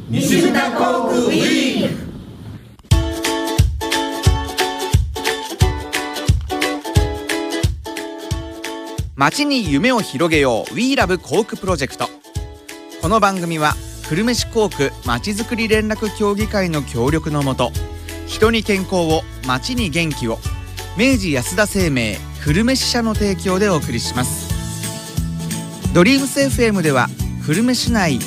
西牟田航空ウィーク。 街に夢を広げよう We Love 航空プロジェクト。この番組は久留米市航空まちづくり連絡協議会の協力のもと、人に健康を、街に元気を、明治安田生命久留米支社の提供でお送りします。ドリームス FM では久留米市内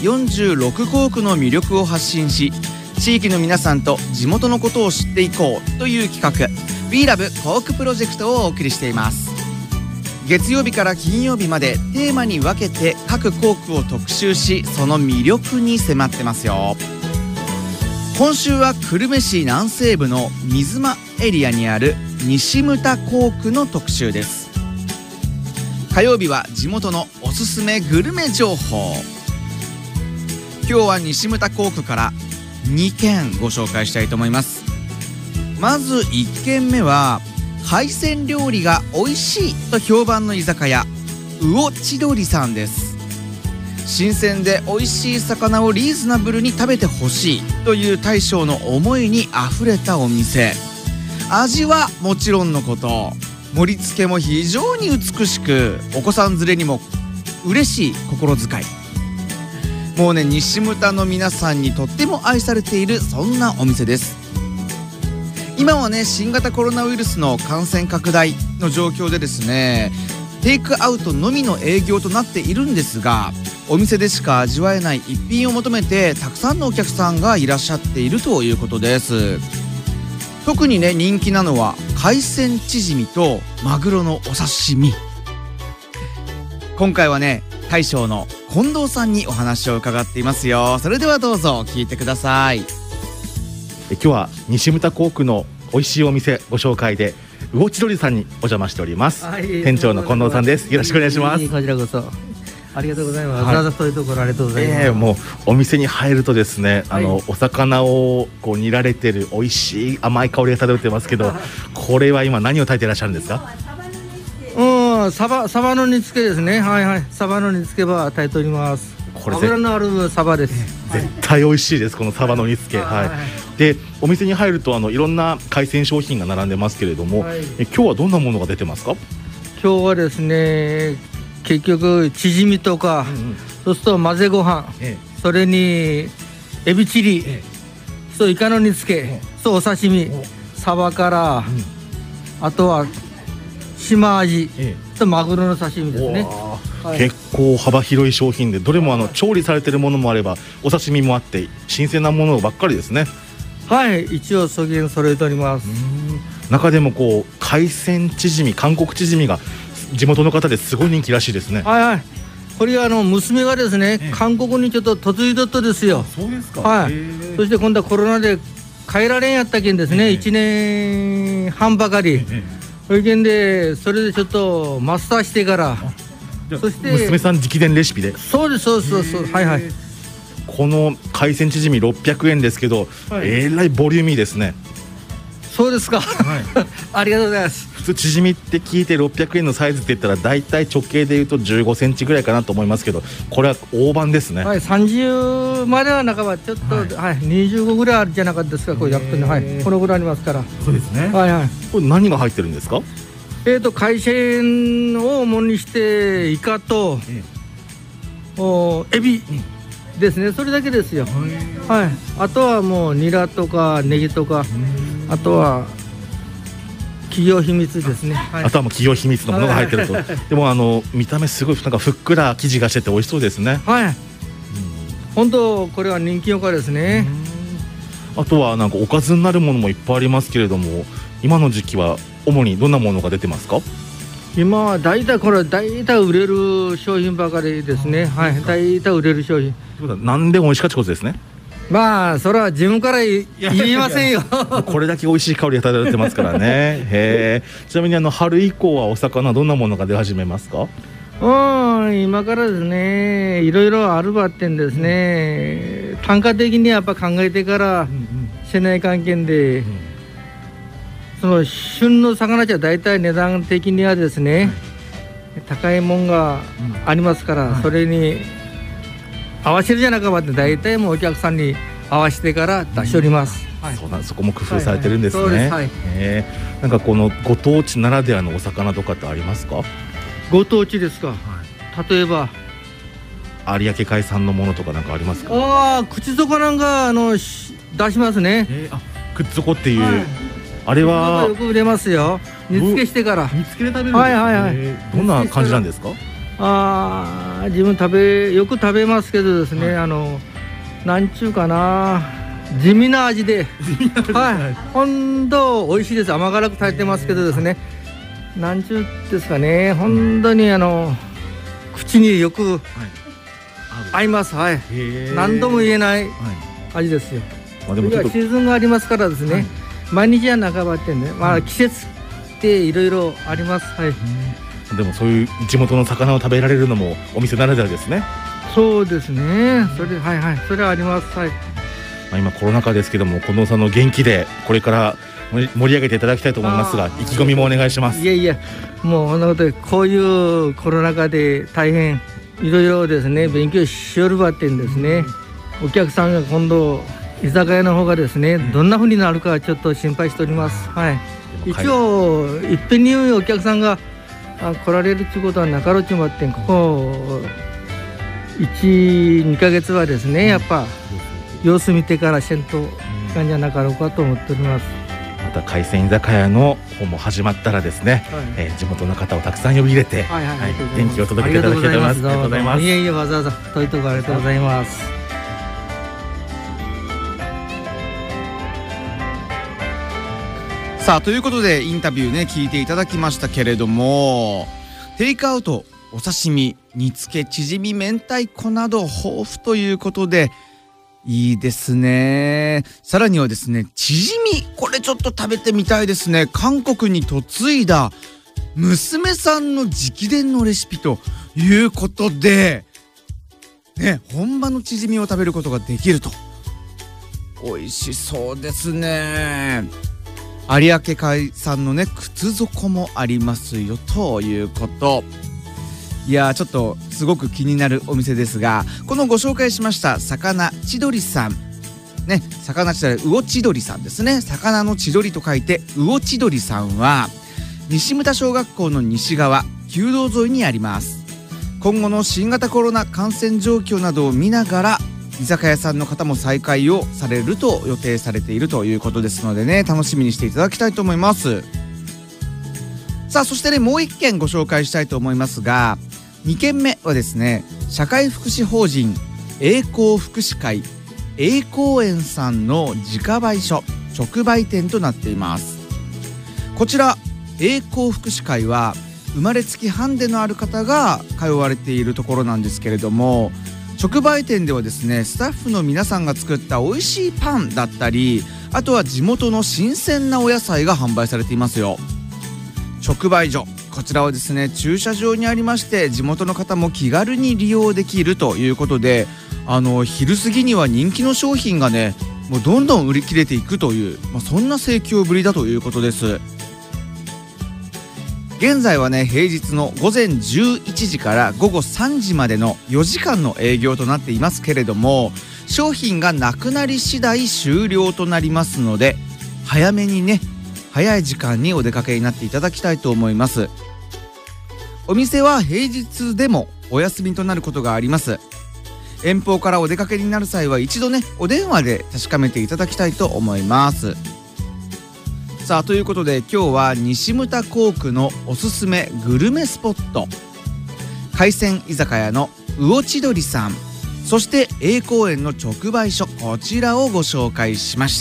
46航空の魅力を発信し、地域の皆さんと地元のことを知っていこうという企画 We Love 航空プロジェクトをお送りしています。月曜日から金曜日までテーマに分けて各航空を特集し、その魅力に迫ってますよ。今週は久留米市南西部の水間エリアにある西牟田航空の特集です。火曜日は地元のおすすめグルメ情報。今日は西牟田航空から2軒ご紹介したいと思います。まず1軒目は海鮮料理が美味しいと評判の居酒屋魚千鳥さんです。新鮮で美味しい魚をリーズナブルに食べてほしいという大将の思いにあふれたお店。味はもちろんのこと、盛り付けも非常に美しく、お子さん連れにも嬉しい心遣い。もうね、西牟田の皆さんにとっても愛されている、そんなお店です。今はね、新型コロナウイルスの感染拡大の状況でですね、テイクアウトのみの営業となっているんですが、お店でしか味わえない一品を求めてたくさんのお客さんがいらっしゃっているということです。特にね、人気なのは海鮮チヂミとマグロのお刺身。今回はね、大将の近藤さんにお話を伺っていますよ。それではどうぞ聞いてください。 今日は西牟田航空の美味しいお店ご紹介で魚千鳥さんにお邪魔しております。店長の近藤さんです。よろしくお願いします。 こちらこそありがとうございます。わざわざ遠いところありがとうございます。 もうお店に入るとですね、お魚をこう煮られてる美味しい甘い香りが漂ってますけど、これは今何を炊いていらっしゃるんですか？ サバの煮付けですね。はいはい、サバの煮付けは炊いております。これ脂のあるサバです。 絶対美味しいです、このサバの煮付け。で、お店に入るといろんな海鮮商品が並んでますけれども、今日はどんなものが出てますか？ 今日はですね、結局チヂミとか、そうすると混ぜご飯、それにエビチリ、そうイカの煮付け、そうお刺身、サバから、あとは島味、とマグロの刺身ですね。 結構幅広い商品で、どれも調理されているものもあればお刺身もあって新鮮なものばっかりですね。 はい、一応そげん揃えております。 中でもこう海鮮チヂミ、韓国チヂミが地元の方ですごい人気らしいですね。 はいはい、これは娘がですね、韓国にちょっと嫁いだとですよ。 そうですか。 はい。そして今度はコロナで帰られんやったけんですね、1年半ばかり。それでちょっとマスターしてから、 そして娘さん直伝レシピで。 そうです、そうそうそう、はいはい。 この海鮮チヂミ600円ですけど、えらいボリューミーですね。 そうですか。ありがとうございます。 普通チヂミって聞いて600円のサイズって言ったら大体直径でいうと15センチぐらいかなと思いますけど、これは大判ですね。 はい、30までは半ばちょっと、25ぐらいあるじゃなかったですか。これやっぱり、はい、このぐらいありますから。 そうですね。 はいはい。 これ何が入ってるんですか？ 海鮮を主にしてイカと、エビですね。それだけですよ。はい。あとはもうニラとかネギとか、あとは企業秘密ですね。 あとはもう企業秘密のものが入ってると。でも見た目すごいなんかふっくら生地がしてて美味しそうですね。 はい。本当これは人気おかですね。 あとはなんかおかずになるものもいっぱいありますけれども、今の時期は主にどんなものが出てますか？ 今は大体売れる商品ばかりですね。はい、大体売れる商品。 何でも美味しかったことですね。 まあそれは自分から言いませんよ。 これだけ美味しい香りが漂ってますからね。ちなみに春以降はお魚どんなものが出始めますか？ 今からですね、いろいろあるばってんですね、単価的にやっぱ考えてからしない関係で、その旬の魚じゃ大体値段的にはですね、高いもんがありますから、それに合わせるじゃなかばって大体もうお客さんに合わせてから出しております。 そこも工夫されてるんですね。 そうです。はい。 なんかこのご当地ならではのお魚とかってありますか？ ご当地ですか。例えば有明海産のものとかなんかありますか？ 口底なんか出しますね。 口底っていう、あれはよく売れますよ。煮付けしてから。 煮付けで食べるんですか？はい。どんな感じなんですか？ 自分よく食べますけどですね、なんちゅうかな、地味な味で、本当美味しいです。甘辛く炊いてますけどですね、なんちゅうですかね、本当に口によく合います。何度も言えない味ですよ。でもシーズンがありますからですね、毎日は半ばってね、季節っていろいろあります。 でもそういう地元の魚を食べられるのもお店ならではですね。 そうですね。それはあります。 今コロナ禍ですけども、近藤さんの元気でこれから盛り上げていただきたいと思いますが、意気込みもお願いします。 いやもうこんなことで、こういうコロナ禍で大変いろいろですね、勉強しよるばってんですね。お客さんが今度居酒屋の方がですね、どんな風になるかちょっと心配しております。一応いっぺんにお客さんが来られるっていうことはなかろうちまってん、ここ 1,2 ヶ月はですね、やっぱ様子見てからせんといかんじゃなかろうかと思っております。 また海鮮居酒屋の方も始まったらですね、地元の方をたくさん呼び入れて、元気を届けていただきたいと思います。ありがとうございます。 いえわざわざ遠いところありがとうございます。 さあ、ということでインタビューね聞いていただきましたけれども、テイクアウト、お刺身、煮付け、チヂミ、明太子など豊富ということでいいですね。さらにはですね、チヂミ、これちょっと食べてみたいですね。韓国に嫁いだ娘さんの直伝のレシピということでね、本場のチヂミを食べることができると。美味しそうですね。有明海産のね、靴底もありますよということ。いやー、ちょっとすごく気になるお店ですが、このご紹介しました魚千鳥さんね、魚千鳥、魚千鳥さんですね。魚の千鳥と書いて魚千鳥さんは西牟田小学校の西側旧道沿いにあります。今後の新型コロナ感染状況などを見ながら居酒屋さんの方も再開をされると予定されているということですのでね、楽しみにしていただきたいと思います。さあ、そしてね、もう一件ご紹介したいと思いますが、2件目はですね、社会福祉法人栄光福祉会栄光園さんの自家売所直売店となっています。こちら栄光福祉会は生まれつきハンデのある方が通われているところなんですけれども、直売店ではですね、スタッフの皆さんが作った美味しいパンだったり、あとは地元の新鮮なお野菜が販売されていますよ。直売所、こちらはですね、駐車場にありまして、地元の方も気軽に利用できるということで、昼過ぎには人気の商品がね、もうどんどん売り切れていくという、そんな盛況ぶりだということです。現在はね、平日の午前11時から午後3時までの4時間の営業となっていますけれども、商品がなくなり次第終了となりますので、早めにね、早い時間にお出かけになっていただきたいと思います。お店は平日でもお休みとなることがあります。遠方からお出かけになる際は一度ね、お電話で確かめていただきたいと思います。さあ、ということで今日は西牟田港区のおすすめグルメスポット、海鮮居酒屋の魚千鳥さん、そして栄光園の直売所、こちらをご紹介しました。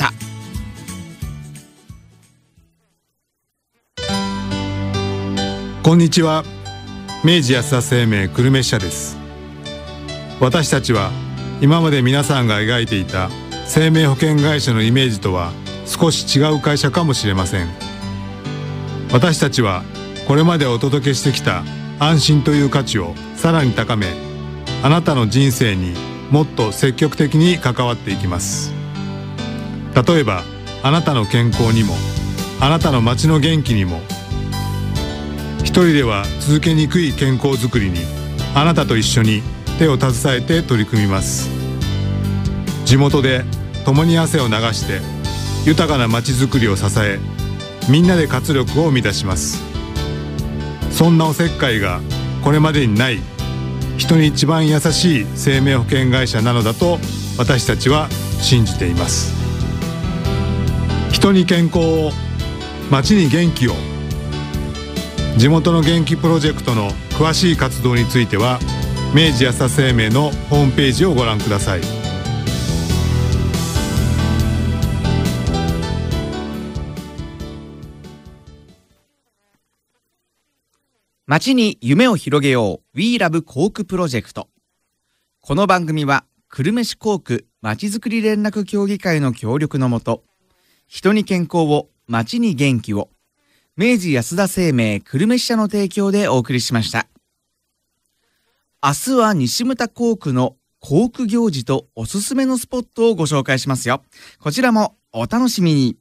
こんにちは。明治安田生命久留米支社です。私たちは今まで皆さんが描いていた生命保険会社のイメージとは少し違う会社かもしれません。私たちはこれまでお届けしてきた安心という価値をさらに高め、あなたの人生にもっと積極的に関わっていきます。例えば、あなたの健康にも、あなたの街の元気にも、一人では続けにくい健康づくりにあなたと一緒に手を携えて取り組みます。地元で共に汗を流して豊かなまちづくりを支え、みんなで活力を生み出します。そんなおせっかいがこれまでにない人に一番優しい生命保険会社なのだと私たちは信じています。人に健康を、町に元気を。地元の元気プロジェクトの詳しい活動については明治安田生命のホームページをご覧ください。 街に夢を広げよう We Love 校区プロジェクト。この番組は久留米市校区まちづくり連絡協議会の協力のもと、人に健康を、街に元気を、明治安田生命久留米支社の提供でお送りしました。明日は西牟田校区の校区行事とおすすめのスポットをご紹介しますよ。こちらもお楽しみに。